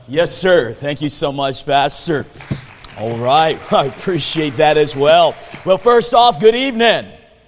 Yes, sir. Thank you so much, Pastor. All right. I appreciate that as well. Well, first off, good evening.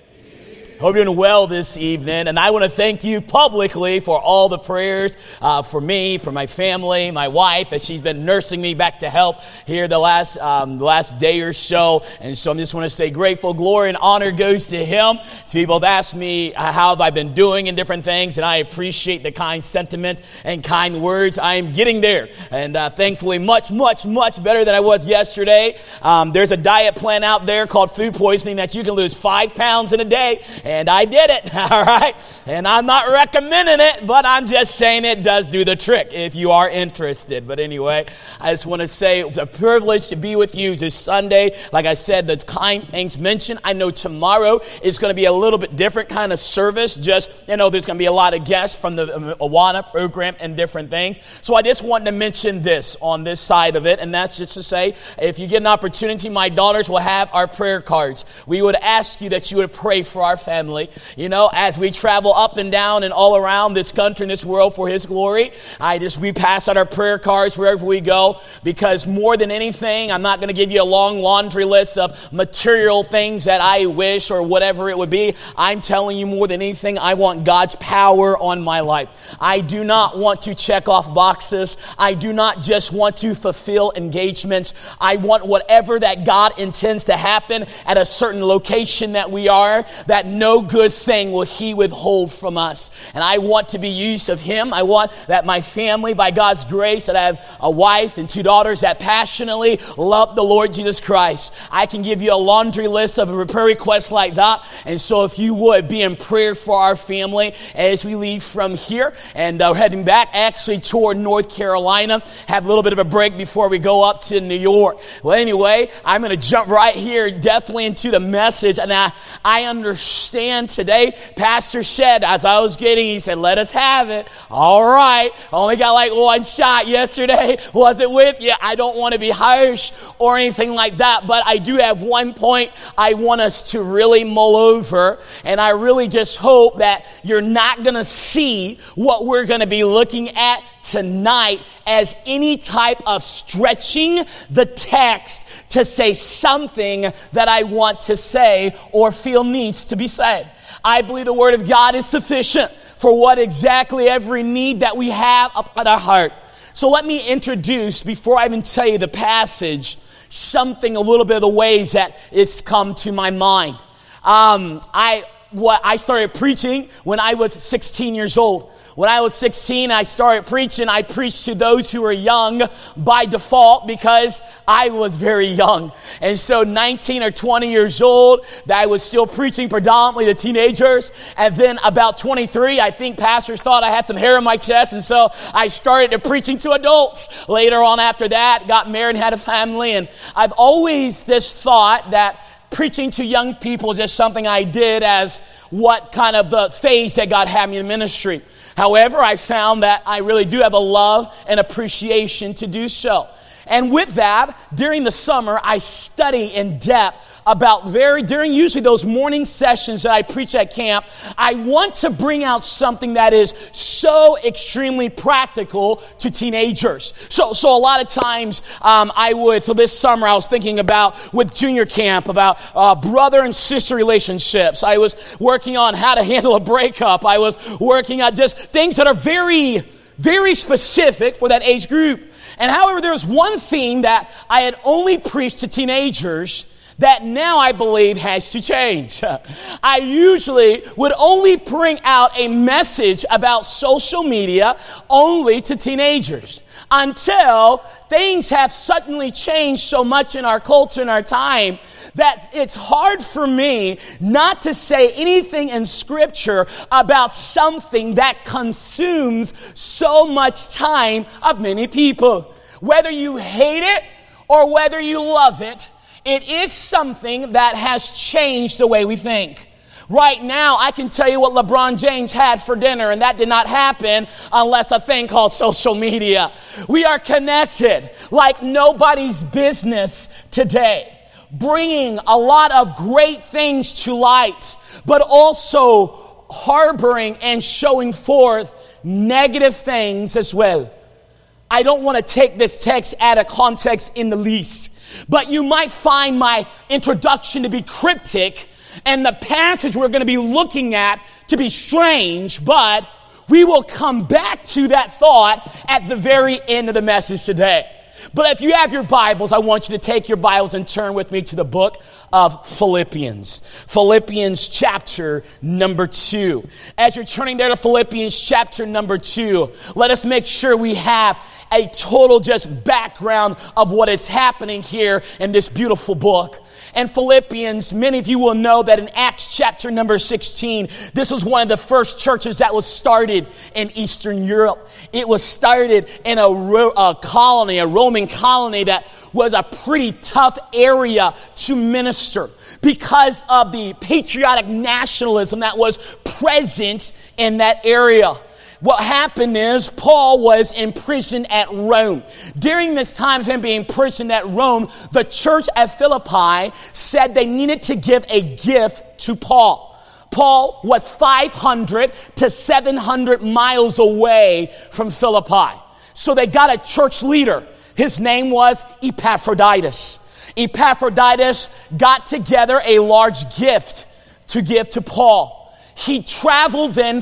Hope you're doing well this evening, and I want to thank you publicly for all the prayers for me, for my family, my wife, as she's been nursing me back to health here the last day or so. And so I just want to say grateful, glory, and honor goes to Him. So people have asked me how have I been doing and different things, and I appreciate the kind sentiment and kind words. I am getting there, and thankfully much, much, much better than I was yesterday. There's a diet plan out there called food poisoning that you can lose 5 pounds in a day. And I did it, all right? And I'm not recommending it, but I'm just saying it does do the trick if you are interested. But anyway, I just want to say it's a privilege to be with you this Sunday. Like I said, the kind things mentioned. I know tomorrow is going to be a little bit different kind of service. Just, there's going to be a lot of guests from the Awana program and different things. So I just wanted to mention this on this side of it. And that's just to say, if you get an opportunity, my daughters will have our prayer cards. We would ask you that you would pray for our family. As we travel up and down and all around this country and this world for His glory, we pass out our prayer cards wherever we go, because more than anything, I'm not going to give you a long laundry list of material things that I wish or whatever it would be. I'm telling you, more than anything, I want God's power on my life. I do not want to check off boxes. I do not just want to fulfill engagements. I want whatever that God intends to happen at a certain location that we are, that no good thing will He withhold from us. And I want to be used of Him. I want that my family, by God's grace, that I have a wife and 2 daughters that passionately love the Lord Jesus Christ. I can give you a laundry list of a prayer request like that. And so if you would be in prayer for our family as we leave from here and heading back actually toward North Carolina, have a little bit of a break before we go up to New York. Well, anyway, I'm going to jump right here definitely into the message. And I understand today, Pastor said, as I was getting, he said, let us have it. All right. Only got like 1 shot yesterday. Wasn't with you. I don't want to be harsh or anything like that, but I do have one point I want us to really mull over, and I really just hope that you're not going to see what we're going to be looking at tonight as any type of stretching the text to say something that I want to say or feel needs to be said. I believe the Word of God is sufficient for what exactly every need that we have upon our heart. So let me introduce, before I even tell you the passage, something, a little bit of the ways that it's come to my mind. I started preaching when I was 16 years old. When I was 16, I started preaching. I preached to those who were young by default because I was very young. And so 19 or 20 years old, I was still preaching predominantly to teenagers. And then about 23, I think pastors thought I had some hair on my chest. And so I started preaching to adults. Later on after that, got married and had a family. And I've always just thought that preaching to young people is just something I did as what kind of the phase that God had me in ministry. However, I found that I really do have a love and appreciation to do so. And with that, during the summer, I study in depth about during usually those morning sessions that I preach at camp, I want to bring out something that is so extremely practical to teenagers. So a lot of times, so this summer I was thinking about with junior camp about brother and sister relationships. I was working on how to handle a breakup. I was working on just things that are very, very specific for that age group. And however, there's one theme that I had only preached to teenagers that now I believe has to change. I usually would only bring out a message about social media only to teenagers until things have suddenly changed so much in our culture and our time that it's hard for me not to say anything in Scripture about something that consumes so much time of many people. Whether you hate it or whether you love it, it is something that has changed the way we think. Right now, I can tell you what LeBron James had for dinner, and that did not happen unless a thing called social media. We are connected like nobody's business today, bringing a lot of great things to light, but also harboring and showing forth negative things as well. I don't want to take this text out of context in the least, but you might find my introduction to be cryptic and the passage we're going to be looking at to be strange, but we will come back to that thought at the very end of the message today. But if you have your Bibles, I want you to take your Bibles and turn with me to the book of Philippians. Philippians chapter number 2. As you're turning there to Philippians chapter number 2, let us make sure we have a total just background of what is happening here in this beautiful book. And Philippians, many of you will know that in Acts chapter number 16, this was one of the first churches that was started in Eastern Europe. It was started in a Roman colony that was a pretty tough area to minister because of the patriotic nationalism that was present in that area. What happened is Paul was imprisoned at Rome. During this time of him being imprisoned at Rome, the church at Philippi said they needed to give a gift to Paul. Paul was 500 to 700 miles away from Philippi. So they got a church leader. His name was Epaphroditus. Epaphroditus got together a large gift to give to Paul. He traveled then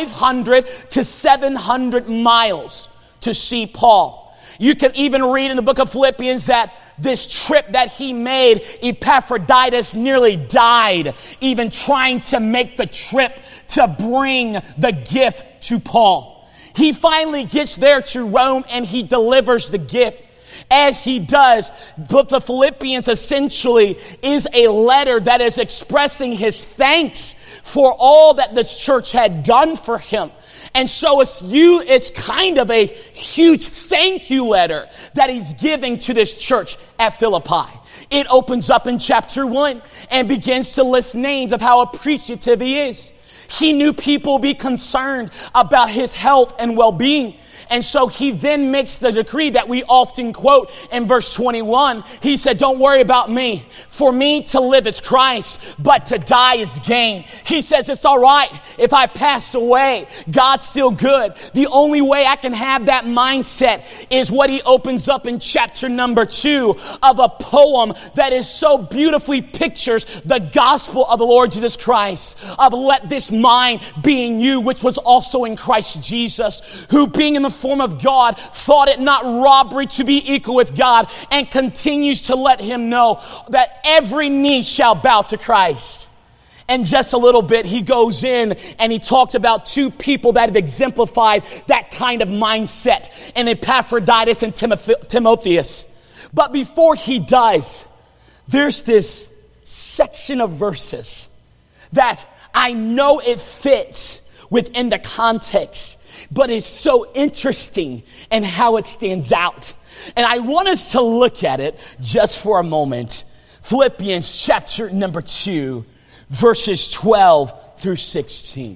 500 to 700 miles to see Paul. You can even read in the book of Philippians that this trip that he made, Epaphroditus nearly died, even trying to make the trip to bring the gift to Paul. He finally gets there to Rome and he delivers the gift. As he does, but the Philippians essentially is a letter that is expressing his thanks for all that the church had done for him. And so it's kind of a huge thank you letter that he's giving to this church at Philippi. It opens up in chapter 1 and begins to list names of how appreciative he is. He knew people would be concerned about his health and well-being. And so he then makes the decree that we often quote in verse 21. He said, don't worry about me. For me to live is Christ, but to die is gain. He says, it's all right if I pass away. God's still good. The only way I can have that mindset is what he opens up in chapter number 2 of a poem that is so beautifully pictures the gospel of the Lord Jesus Christ. Of let this mind be in you, which was also in Christ Jesus, who being in the form of God, thought it not robbery to be equal with God, and continues to let him know that every knee shall bow to Christ. And just a little bit, he goes in and he talks about two people that have exemplified that kind of mindset, in Epaphroditus and Timotheus. But before he does, there's this section of verses that I know it fits within the context, but it's so interesting in how it stands out. And I want us to look at it just for a moment. Philippians chapter number 2, verses 12 through 16.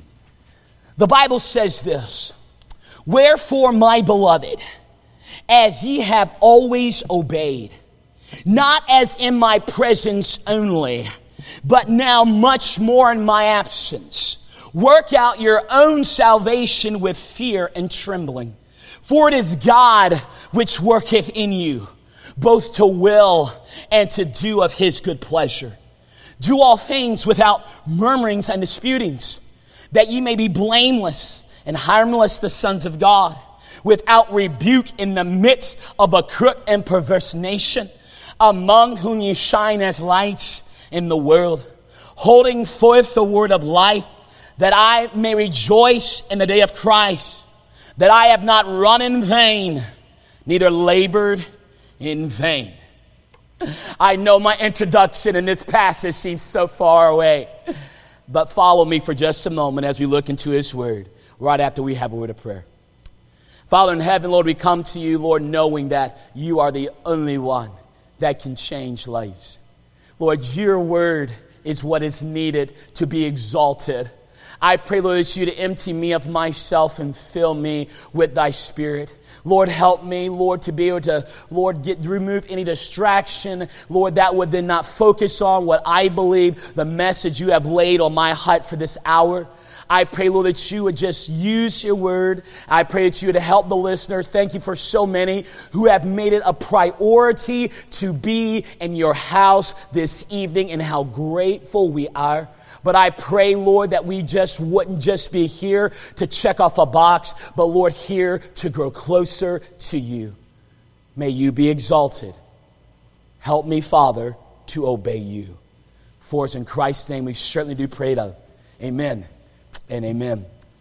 The Bible says this: wherefore, my beloved, as ye have always obeyed, not as in my presence only, but now much more in my absence, work out your own salvation with fear and trembling. For it is God which worketh in you, both to will and to do of his good pleasure. Do all things without murmurings and disputings, that ye may be blameless and harmless, the sons of God, without rebuke in the midst of a crooked and perverse nation, among whom ye shine as lights in the world, holding forth the word of life, that I may rejoice in the day of Christ, that I have not run in vain, neither labored in vain. I know my introduction in this passage seems so far away, but follow me for just a moment as we look into his word, right after we have a word of prayer. Father in heaven, Lord, we come to you, Lord, knowing that you are the only one that can change lives. Lord, your word is what is needed to be exalted. I pray, Lord, that you to empty me of myself and fill me with thy spirit. Lord, help me, Lord, to be able to, Lord, remove any distraction, Lord, that would then not focus on what I believe the message you have laid on my heart for this hour. I pray, Lord, that you would just use your word. I pray that you would help the listeners. Thank you for so many who have made it a priority to be in your house this evening, and how grateful we are. But I pray, Lord, that we just wouldn't just be here to check off a box, but Lord, here to grow closer to you. May you be exalted. Help me, Father, to obey you. For it's in Christ's name we certainly do pray to. Amen and amen.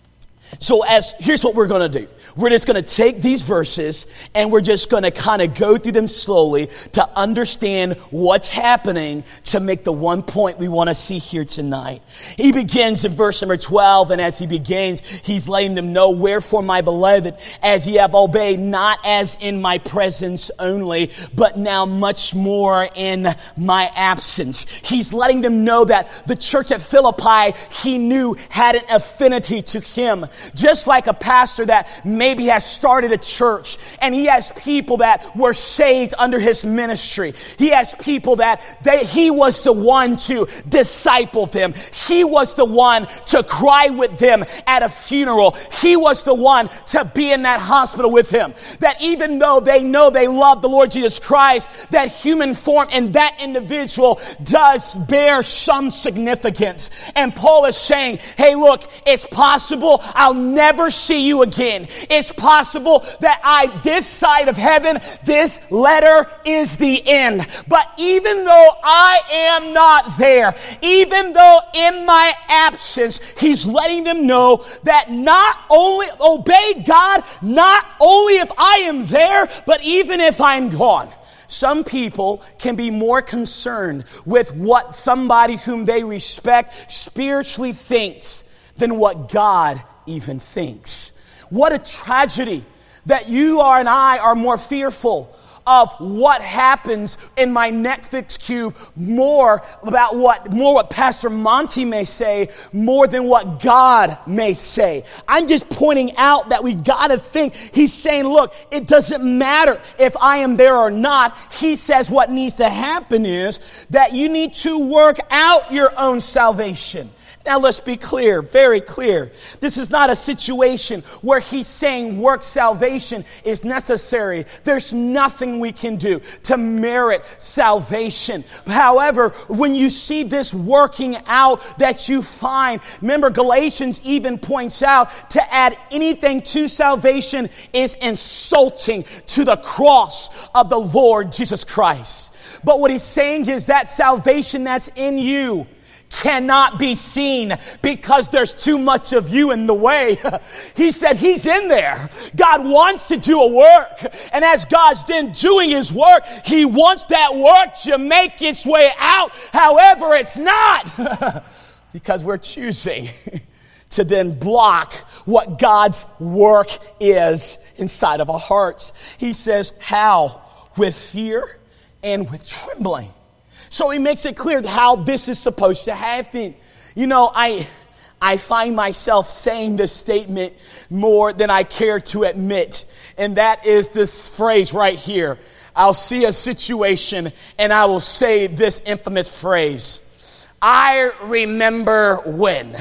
So here's what we're going to do. We're just going to take these verses and we're just going to kind of go through them slowly to understand what's happening, to make the one point we want to see here tonight. He begins in verse number 12, and as he begins, he's letting them know, wherefore, my beloved, as ye have obeyed, not as in my presence only, but now much more in my absence. He's letting them know that the church at Philippi, he knew, had an affinity to him. Just like a pastor that maybe has started a church and he has people that were saved under his ministry. He has people that he was the one to disciple them. He was the one to cry with them at a funeral. He was the one to be in that hospital with him. That even though they know they love the Lord Jesus Christ, that human form in that individual does bear some significance. And Paul is saying, hey, look, it's possible I'll never see you again. It's possible that this side of heaven, this letter is the end. But even though I am not there, even though in my absence, he's letting them know that not only obey God, not only if I am there, but even if I'm gone. Some people can be more concerned with what somebody whom they respect spiritually thinks than what God even thinks. What a tragedy that you are and I are more fearful of what happens in my Netflix queue, more what Pastor Monty may say, more than what God may say. I'm just pointing out that we gotta think. He's saying, look, it doesn't matter if I am there or not. He says what needs to happen is that you need to work out your own salvation. Now let's be clear, very clear. This is not a situation where he's saying work salvation is necessary. There's nothing we can do to merit salvation. However, when you see this working out that you find, remember Galatians even points out to add anything to salvation is insulting to the cross of the Lord Jesus Christ. But what he's saying is that salvation that's in you cannot be seen because there's too much of you in the way. He said he's in there. God wants to do a work. And as God's been doing his work, he wants that work to make its way out. However, it's not because we're choosing to then block what God's work is inside of our hearts. He says, how? With fear and with trembling. So he makes it clear how this is supposed to happen. You know, I find myself saying this statement more than I care to admit. And that is this phrase right here. I'll see a situation and I will say this infamous phrase. I remember when.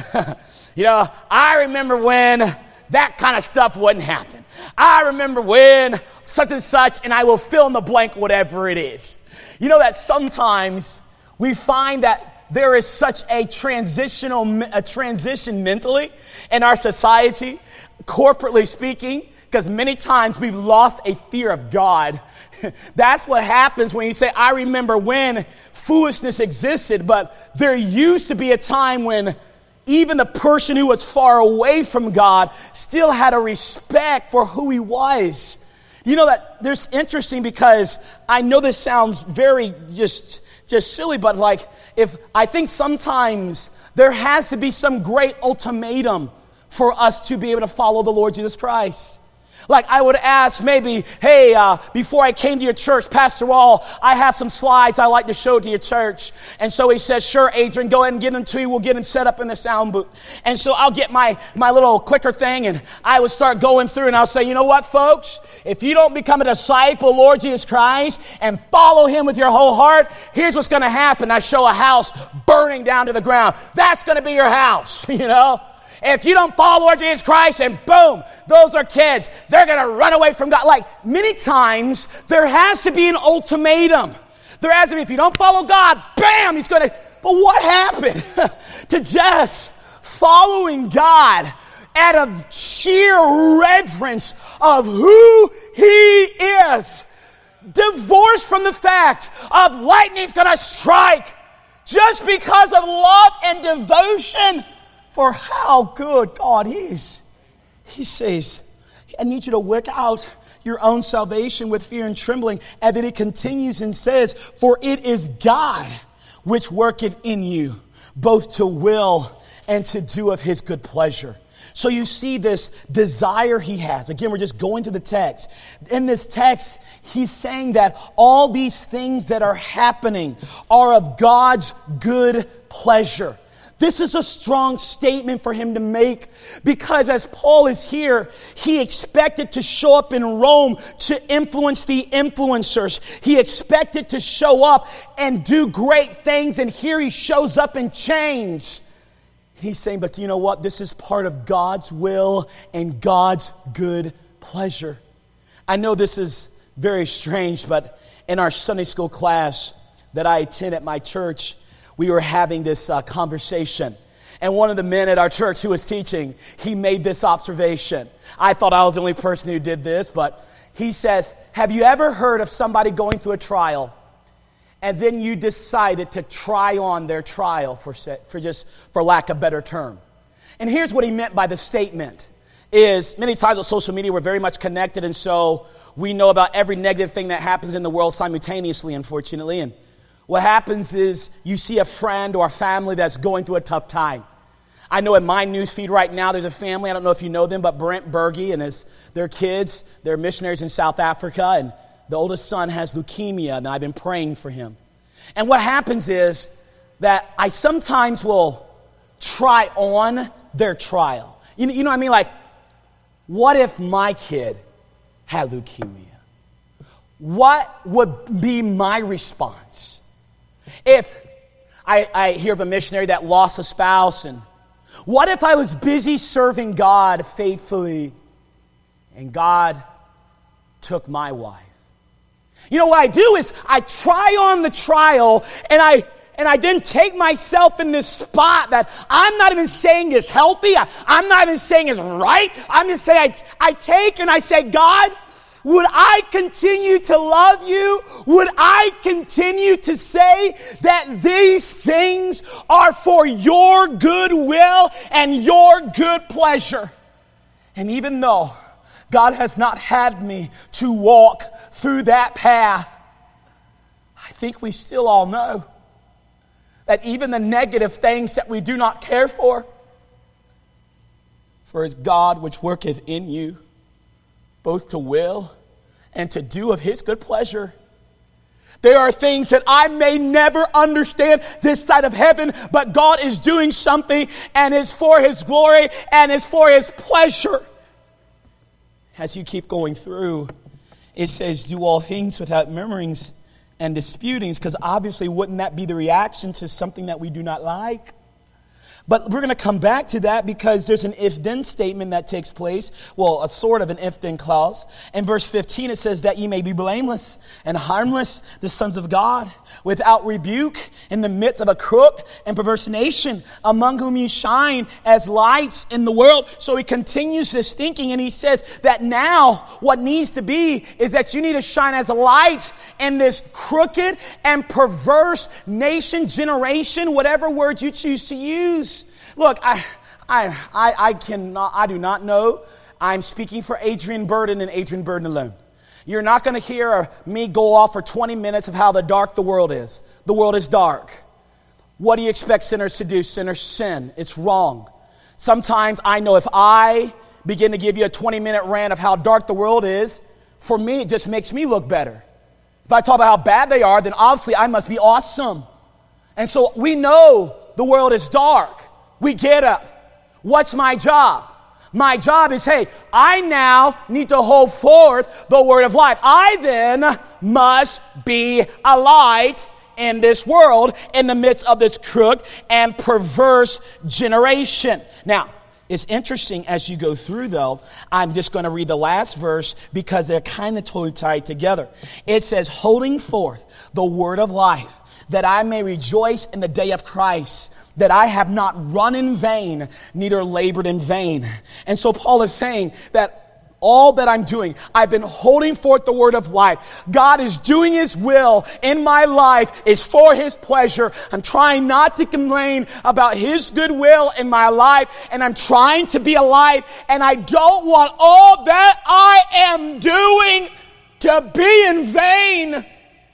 I remember when that kind of stuff wouldn't happen. I remember when such and such, and I will fill in the blank whatever it is. You know that sometimes we find that there is such a transition mentally in our society, corporately speaking, because many times we've lost a fear of God. That's what happens when you say, I remember when foolishness existed, but there used to be a time when even the person who was far away from God still had a respect for who he was. You know that there's interesting because I know this sounds very just silly, but if I think sometimes there has to be some great ultimatum for us to be able to follow the Lord Jesus Christ. Like I would ask maybe, hey, before I came to your church, Pastor Wall, I have some slides I'd like to show to your church. And so he says, sure, Adrian, go ahead and give them to you. We'll get them set up in the sound booth. And so I'll get my little clicker thing and I would start going through and I'll say, you know what, folks? If you don't become a disciple of Lord Jesus Christ and follow him with your whole heart, here's what's going to happen. I show a house burning down to the ground. That's going to be your house, if you don't follow Lord Jesus Christ, and boom, those are kids. They're going to run away from God. Like, many times, there has to be an ultimatum. There has to be, if you don't follow God, bam, he's going to. But what happened to Jess following God out of sheer reverence of who he is? Divorced from the fact of lightning's going to strike, just because of love and devotion for how good God is. He says, I need you to work out your own salvation with fear and trembling. And then he continues and says, for it is God which worketh in you, both to will and to do of his good pleasure. So you see this desire he has. Again, we're just going to the text. In this text, he's saying that all these things that are happening are of God's good pleasure. This is a strong statement for him to make, because as Paul is here, he expected to show up in Rome to influence the influencers. He expected to show up and do great things, and here he shows up in chains. He's saying, but you know what? This is part of God's will and God's good pleasure. I know this is very strange, but in our Sunday school class that I attend at my church, we were having this conversation. And one of the men at our church who was teaching, he made this observation. I thought I was the only person who did this, but he says, have you ever heard of somebody going through a trial and then you decided to try on their trial for lack of a better term? And here's what he meant by the statement is, many times with social media, we're very much connected, and so we know about every negative thing that happens in the world simultaneously, unfortunately. And what happens is you see a friend or a family that's going through a tough time. I know in my news feed right now, there's a family, I don't know if you know them, but Brent Berge and their kids, they're missionaries in South Africa, and the oldest son has leukemia, and I've been praying for him. And what happens is that I sometimes will try on their trial. You know what I mean? Like, what if my kid had leukemia? What would be my response? If I hear of a missionary that lost a spouse, and what if I was busy serving God faithfully and God took my wife? You know what I do is I try on the trial, and I then take myself in this spot that I'm not even saying is healthy. I'm not even saying is right. I'm just saying I take and I say, God, would I continue to love you? Would I continue to say that these things are for your good will and your good pleasure? And even though God has not had me to walk through that path, I think we still all know that even the negative things that we do not care for is God which worketh in you, both to will and to do of his good pleasure. There are things that I may never understand this side of heaven, but God is doing something, and it's for his glory and it's for his pleasure. As you keep going through, it says, do all things without murmurings and disputings, because obviously wouldn't that be the reaction to something that we do not like? But we're going to come back to that because there's an if-then statement that takes place. Well, a sort of an if-then clause. In verse 15, it says that ye may be blameless and harmless, the sons of God, without rebuke in the midst of a crooked and perverse nation, among whom you shine as lights in the world. So he continues this thinking, and he says that now what needs to be is that you need to shine as a light in this crooked and perverse nation, generation, whatever word you choose to use. Look, I do not know. I'm speaking for Adrian Burden and Adrian Burden alone. You're not going to hear me go off for 20 minutes of how dark the world is. The world is dark. What do you expect sinners to do? Sinners sin. It's wrong. Sometimes I know if I begin to give you a 20-minute rant of how dark the world is, for me it just makes me look better. If I talk about how bad they are, then obviously I must be awesome. And so we know the world is dark. We get up. What's my job? My job is, hey, I now need to hold forth the word of life. I then must be a light in this world in the midst of this crooked and perverse generation. Now, it's interesting as you go through, though. I'm just going to read the last verse because they're kind of totally tied together. It says, holding forth the word of life, that I may rejoice in the day of Christ, that I have not run in vain, neither labored in vain. And so Paul is saying that all that I'm doing, I've been holding forth the word of life. God is doing his will in my life. It's for his pleasure. I'm trying not to complain about his goodwill in my life. And I'm trying to be a light. And I don't want all that I am doing to be in vain.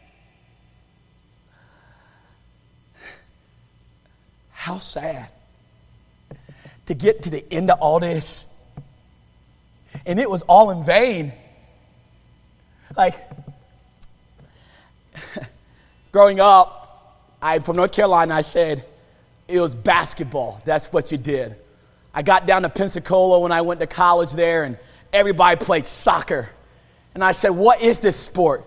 How sad to get to the end of all this, and it was all in vain. Like, growing up, I'm from North Carolina. I said it was basketball. That's what you did. I got down to Pensacola when I went to college there, and everybody played soccer. And I said, what is this sport?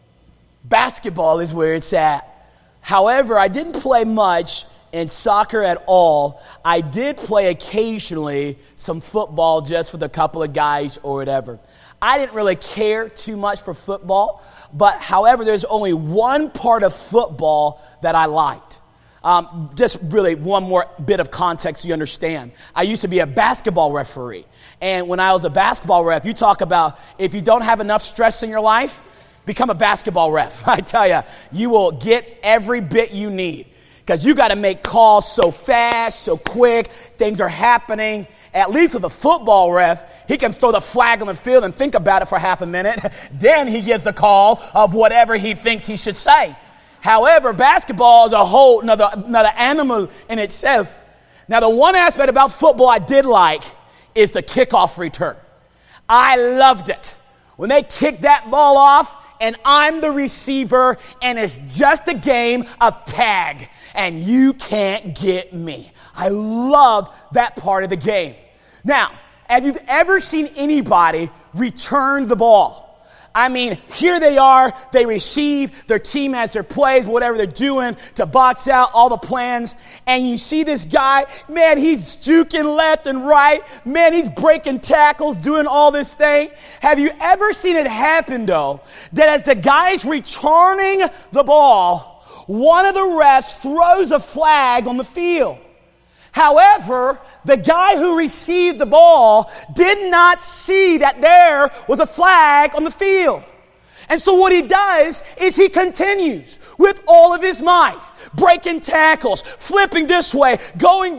Basketball is where it's at. However, I didn't play much in soccer at all. I did play occasionally some football just with a couple of guys or whatever. I didn't really care too much for football, but however, there's only one part of football that I liked. Just really one more bit of context so you understand. I used to be a basketball referee. And when I was a basketball ref, you talk about if you don't have enough stress in your life, become a basketball ref. I tell you, you will get every bit you need. Because you got to make calls so fast, so quick. Things are happening. At least with a football ref, he can throw the flag on the field and think about it for half a minute. Then he gives a call of whatever he thinks he should say. However, basketball is a whole another animal in itself. Now, the one aspect about football I did like is the kickoff return. I loved it. When they kick that ball off, and I'm the receiver, and it's just a game of tag, and you can't get me. I love that part of the game. Now, have you ever seen anybody return the ball? I mean, here they are, they receive, their team has their plays, whatever they're doing to box out all the plans, and you see this guy, man, he's juking left and right, man, he's breaking tackles, doing all this thing. Have you ever seen it happen, though, that as the guy's returning the ball, one of the refs throws a flag on the field? However, the guy who received the ball did not see that there was a flag on the field. And so what he does is he continues with all of his might, breaking tackles, flipping this way, going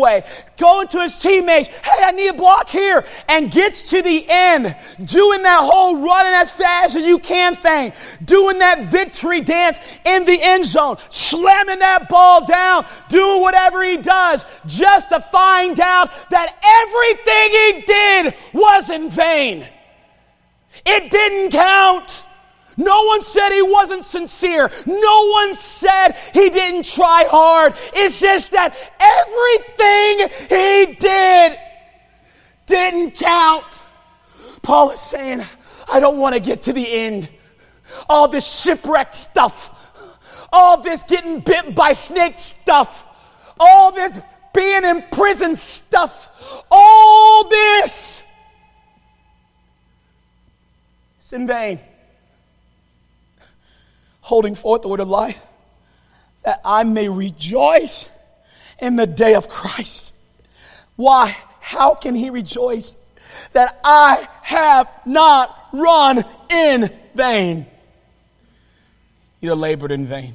to his teammates, hey, I need a block here, and gets to the end, doing that whole running as fast as you can thing, doing that victory dance in the end zone, slamming that ball down, doing whatever he does, just to find out that everything he did was in vain. It didn't count. No one said he wasn't sincere. No one said he didn't try hard. It's just that everything he did didn't count. Paul is saying, I don't want to get to the end. All this shipwreck stuff. All this getting bit by snakes stuff. All this being in prison stuff. All this. It's in vain. Holding forth the word of life, that I may rejoice in the day of Christ. Why? How can he rejoice? That I have not run in vain. You labored in vain.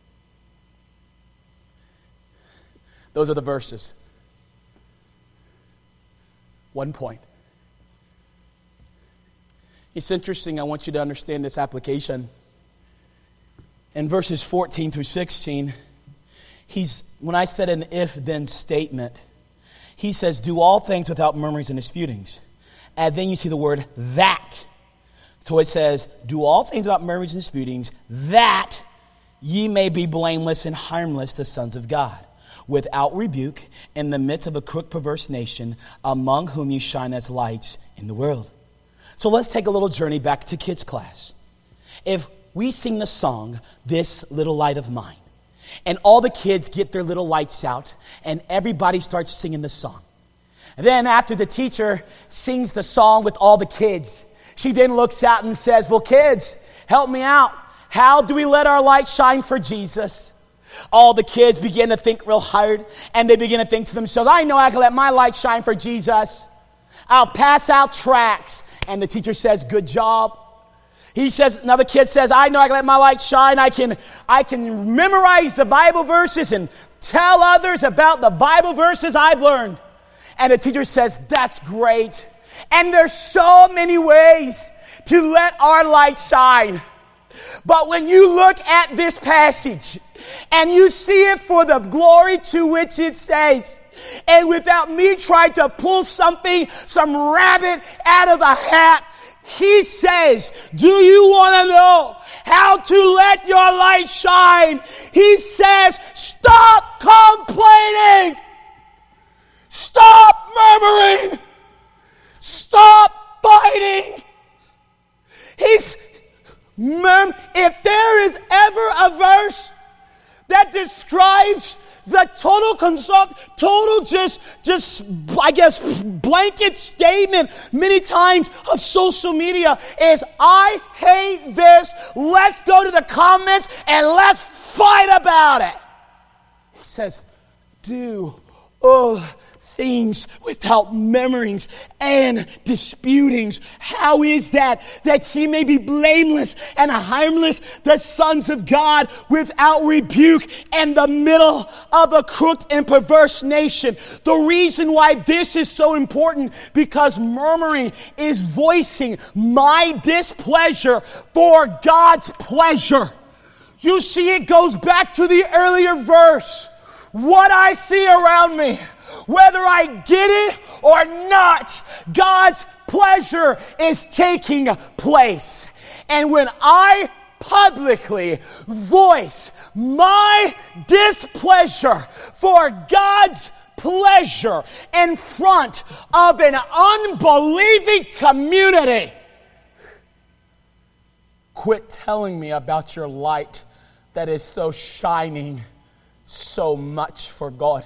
Those are the verses. 1 point. It's interesting. I want you to understand this application. In verses 14 through 16, when I said an if-then statement, he says, do all things without murmurings and disputings. And then you see the word that. So it says, do all things without murmurings and disputings, that ye may be blameless and harmless, the sons of God, without rebuke, in the midst of a crooked, perverse nation, among whom you shine as lights in the world. So let's take a little journey back to kids' class. If we sing the song, This Little Light of Mine, and all the kids get their little lights out, and everybody starts singing the song. Then after the teacher sings the song with all the kids, she then looks out and says, well, kids, help me out. How do we let our light shine for Jesus? All the kids begin to think real hard, and they begin to think to themselves, I know I can let my light shine for Jesus. I'll pass out tracts. And the teacher says, good job. Another kid says, I know I can let my light shine. I can memorize the Bible verses and tell others about the Bible verses I've learned. And the teacher says, that's great. And there's so many ways to let our light shine. But when you look at this passage and you see it for the glory to which it says, and without me trying to pull some rabbit out of a hat, he says, do you want to know how to let your light shine? He says, stop complaining. Stop murmuring. Stop fighting. If there is ever a verse that describes the blanket statement many times of social media is, I hate this. Let's go to the comments and let's fight about it. He says, do all things without murmurings and disputings. How is that? That ye may be blameless and harmless, the sons of God, without rebuke, in the middle of a crooked and perverse nation. The reason why this is so important, because murmuring is voicing my displeasure for God's pleasure. You see, it goes back to the earlier verse. What I see around me, whether I get it or not, God's pleasure is taking place. And when I publicly voice my displeasure for God's pleasure in front of an unbelieving community, quit telling me about your light that is so shining so much for God.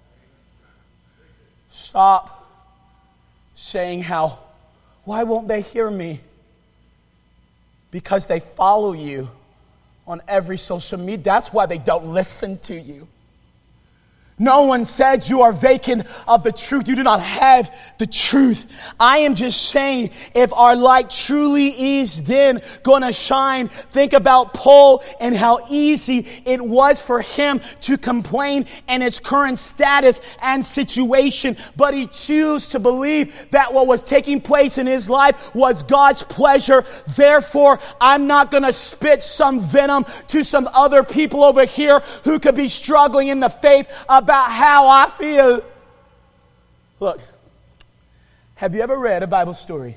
Stop saying why won't they hear me? Because they follow you on every social media. That's why they don't listen to you. No one said you are vacant of the truth. You do not have the truth. I am just saying, if our light truly is then going to shine, think about Paul and how easy it was for him to complain in his current status and situation. But he chose to believe that what was taking place in his life was God's pleasure. Therefore, I'm not going to spit some venom to some other people over here who could be struggling in the faith about how I feel. Look, have you ever read a Bible story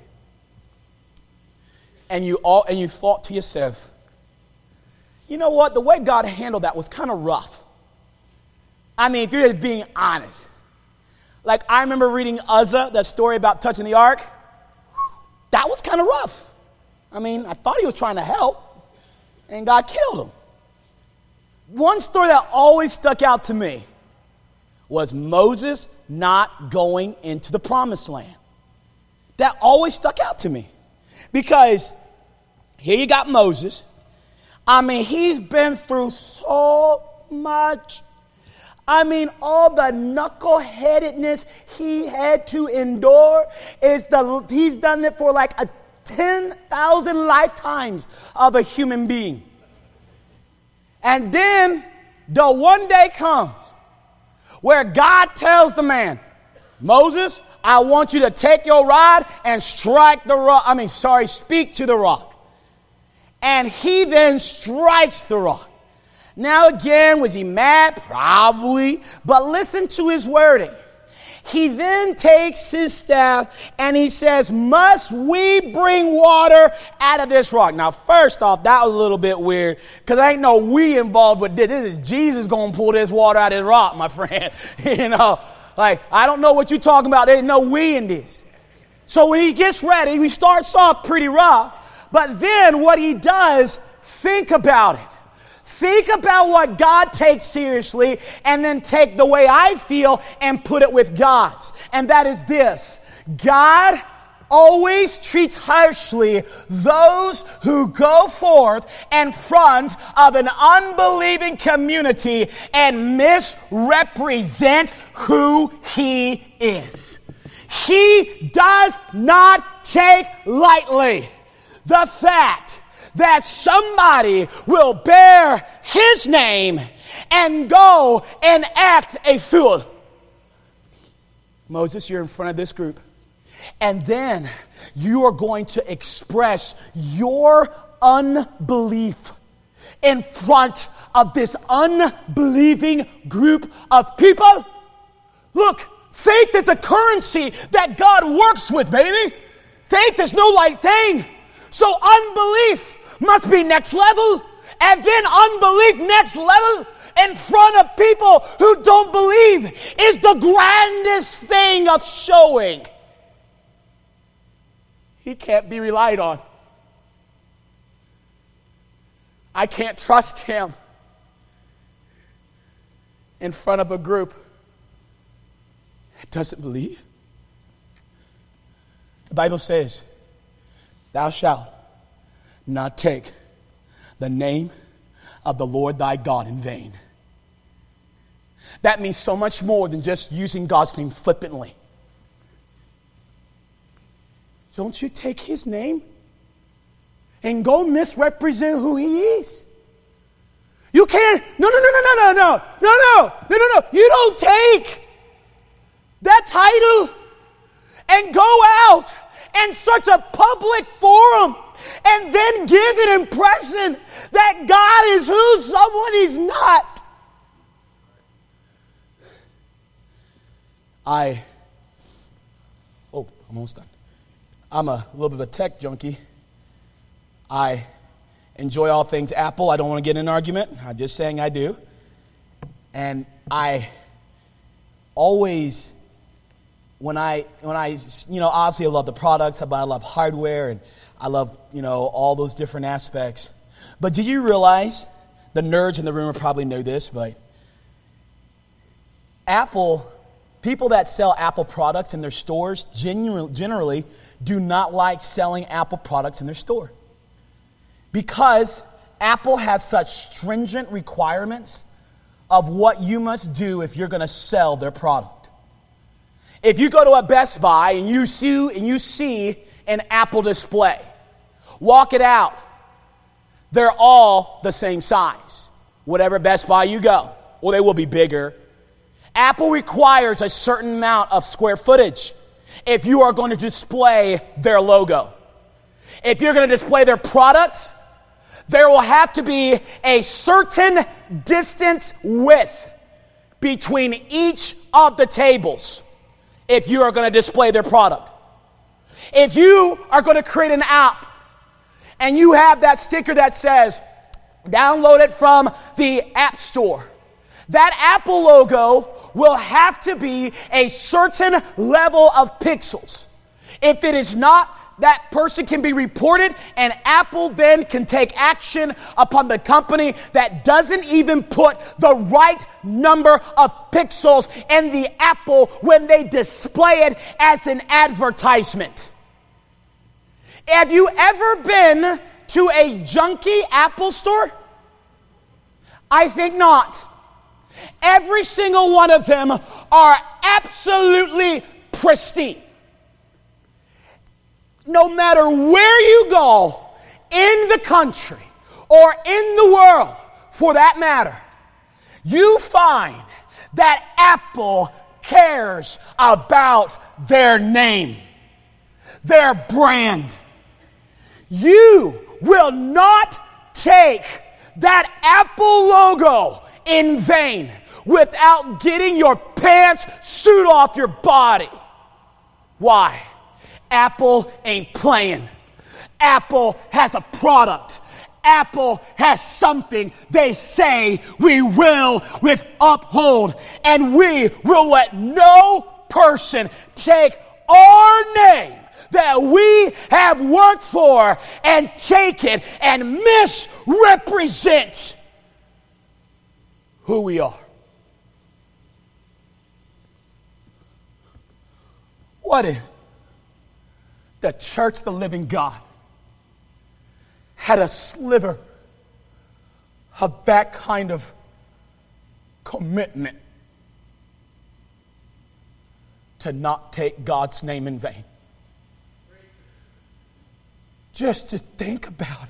and you thought to yourself, you know what, the way God handled that was kind of rough? I mean, if you're just being honest. Like, I remember reading Uzzah, that story about touching the ark. That was kind of rough. I mean, I thought he was trying to help, and God killed him. One story that always stuck out to me was Moses not going into the promised land. That always stuck out to me. Because here you got Moses. I mean, he's been through so much. I mean, all the knuckleheadedness he had to endure he's done it for like 10,000 lifetimes of a human being. And then the one day comes where God tells the man, Moses, I want you to take your rod and speak to the rock. And he then strikes the rock. Now again, was he mad? Probably. But listen to his wording. He then takes his staff and he says, must we bring water out of this rock? Now, first off, that was a little bit weird because there ain't no we involved with this. This is Jesus going to pull this water out of this rock, my friend. I don't know what you're talking about. There's no we in this. So when he gets ready, he starts off pretty rough. But then what he does, think about it. think about what God takes seriously and then take the way I feel and put it with God's. And that is this: God always treats harshly those who go forth in front of an unbelieving community and misrepresent who He is. He does not take lightly the fact that somebody will bear His name and go and act a fool. Moses, you're in front of this group. And then you are going to express your unbelief in front of this unbelieving group of people. Look, faith is a currency that God works with, baby. Faith is no light thing. So unbelief must be next level. And then unbelief next level in front of people who don't believe is the grandest thing of showing He can't be relied on. I can't trust Him in front of a group that doesn't believe. The Bible says, "Thou shalt not take the name of the Lord thy God in vain." That means so much more than just using God's name flippantly. Don't you take His name and go misrepresent who He is. You can't. No. You don't take that title and go out in such a public forum and then give an impression that God is who someone is not. I'm almost done. I'm a little bit of a tech junkie. I enjoy all things Apple. I don't want to get in an argument. I'm just saying I do. And I always, when I obviously I love the products, but I love hardware, and I love, all those different aspects. But did you realize, the nerds in the room probably know this, but people that sell Apple products in their stores generally do not like selling Apple products in their store. Because Apple has such stringent requirements of what you must do if you're going to sell their product. If you go to a Best Buy and you see an Apple display, walk it out. They're all the same size. Whatever Best Buy you go, or they will be bigger. Apple requires a certain amount of square footage if you are going to display their logo. If you're going to display their products, there will have to be a certain distance width between each of the tables if you are going to display their product. If you are going to create an app and you have that sticker that says, download it from the App Store, that Apple logo will have to be a certain level of pixels. If it is not, that person can be reported, and Apple then can take action upon the company that doesn't even put the right number of pixels in the Apple when they display it as an advertisement. Have you ever been to a junky Apple store? I think not. Every single one of them are absolutely pristine. No matter where you go in the country or in the world, for that matter, you find that Apple cares about their name, their brand. You will not take that Apple logo in vain without getting your pants suit off your body. Why? Apple ain't playing. Apple has a product. Apple has something they say we will uphold, and we will let no person take our name that we have worked for and take it and misrepresent who we are. What if the church of the living God had a sliver of that kind of commitment to not take God's name in vain? Just to think about it.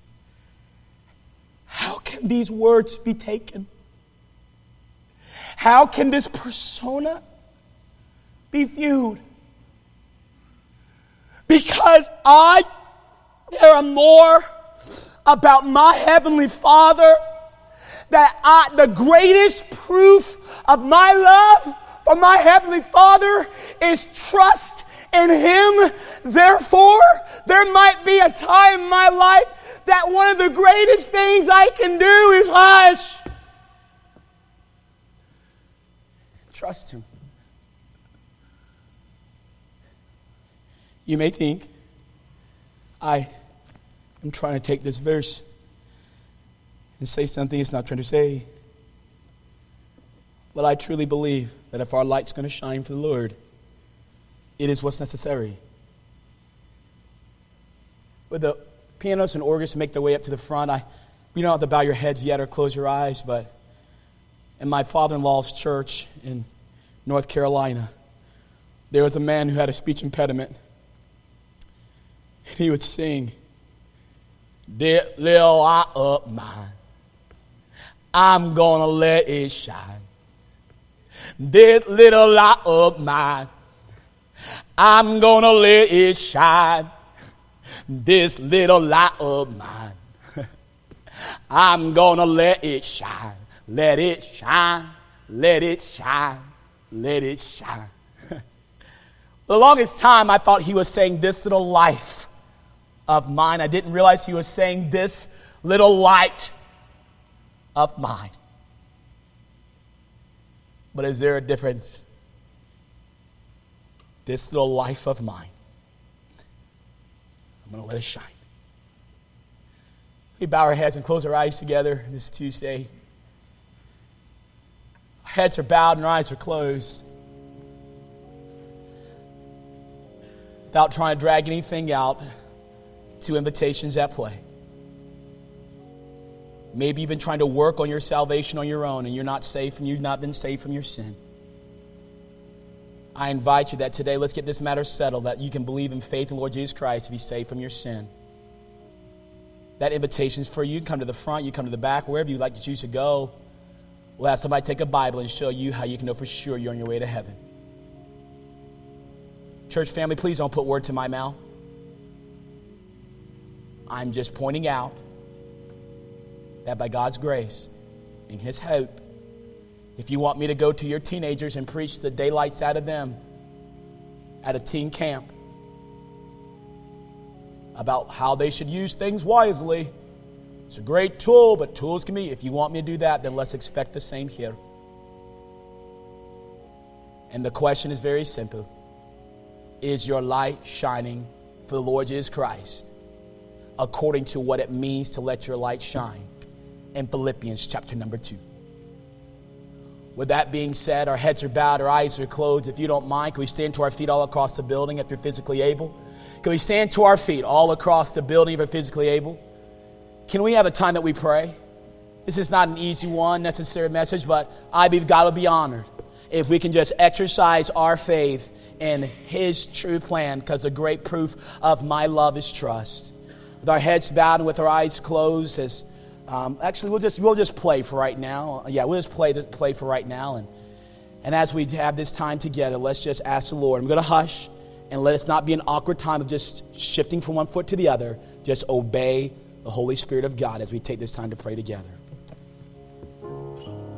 How can these words be taken? How can this persona be viewed? Because I care more about my Heavenly Father, that the greatest proof of my love for my Heavenly Father is trust in Him. Therefore, there might be a time in my life that one of the greatest things I can do is hush. Trust Him. You may think I am trying to take this verse and say something it's not trying to say. But I truly believe that if our light's going to shine for the Lord, it is what's necessary. With the pianos and organs make their way up to the front, you don't have to bow your heads yet or close your eyes, but in my father-in-law's church in North Carolina, there was a man who had a speech impediment. He would sing, "That little light of mine, I'm gonna let it shine. That little light of mine, I'm gonna let it shine. This little light of mine, I'm gonna let it shine. Let it shine, let it shine, let it shine." The longest time I thought he was saying this little life of mine. I didn't realize he was saying this little light of mine. But is there a difference? This little life of mine, I'm going to let it shine. We bow our heads and close our eyes together this Tuesday. Our heads are bowed and our eyes are closed. Without trying to drag anything out, 2 invitations at play. Maybe you've been trying to work on your salvation on your own and you're not safe and you've not been saved from your sin. I invite you that today, let's get this matter settled, that you can believe in faith in the Lord Jesus Christ to be saved from your sin. That invitation is for you. You come to the front, you come to the back, wherever you'd like to choose to go. We'll have somebody take a Bible and show you how you can know for sure you're on your way to heaven. Church family, please don't put words to my mouth. I'm just pointing out that by God's grace and His hope, if you want me to go to your teenagers and preach the daylights out of them at a teen camp about how they should use things wisely, it's a great tool, but tools can be. If you want me to do that, then let's expect the same here. And the question is very simple. Is your light shining for the Lord Jesus Christ according to what it means to let your light shine in Philippians chapter number 2? With that being said, our heads are bowed, our eyes are closed. If you don't mind, can we stand to our feet all across the building if you're physically able? Can we stand to our feet all across the building if you're physically able? Can we have a time that we pray? This is not an easy one, necessary message, but I believe God will be honored if we can just exercise our faith in His true plan, because the great proof of my love is trust. With our heads bowed and with our eyes closed, as actually we'll just play for right now. Yeah, we'll just play for right now, and as we have this time together, let's just ask the Lord. I'm going to hush, and let us not be an awkward time of just shifting from one foot to the other. Just obey the Holy Spirit of God as we take this time to pray together.